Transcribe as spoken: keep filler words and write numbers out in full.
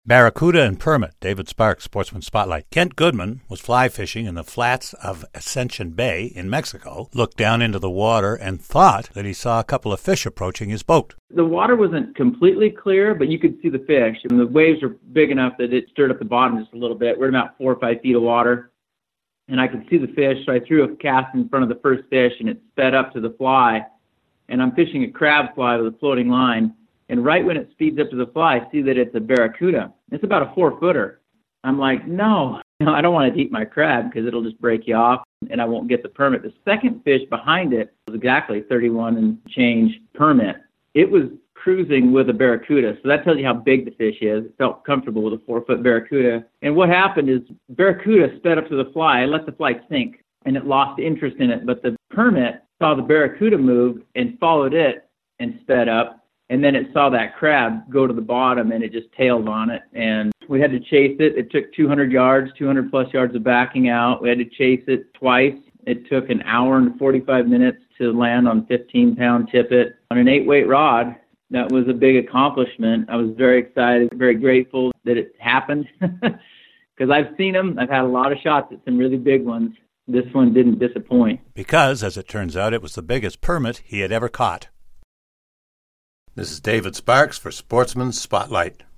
Barracuda and permit. David Sparks, Sportsman Spotlight. Kent Goodman was fly fishing in the flats of Ascension Bay in Mexico, looked down into the water, and thought that he saw a couple of fish approaching his boat. The water wasn't completely clear, but you could see the fish. And the waves were big enough that it stirred up the bottom just a little bit. We're about four or five feet of water, and I could see the fish. So I threw a cast in front of the first fish, and it sped up to the fly. And I'm fishing a crab fly with a floating line. And right when it speeds up to the fly, I see that it's a barracuda. It's about a four-footer. I'm like, no, no, I don't want to eat my crab because it'll just break you off and I won't get the permit. The second fish behind it was exactly thirty-one and change permit. It was cruising with a barracuda, so that tells you how big the fish is. It felt comfortable with a four-foot barracuda. And what happened is barracuda sped up to the fly. I let the fly sink, and it lost interest in it. But the permit saw the barracuda move and followed it and sped up. And then it saw that crab go to the bottom, and it just tailed on it. And we had to chase it. It took two hundred yards, two hundred plus yards of backing out. We had to chase it twice. It took an hour and forty-five minutes to land on fifteen pound tippet on an eight weight rod. That was a big accomplishment. I was very excited, very grateful that it happened because I've seen them. I've had a lot of shots at some really big ones. This one didn't disappoint. Because, as it turns out, it was the biggest permit he had ever caught. This is David Sparks for Sportsman Spotlight.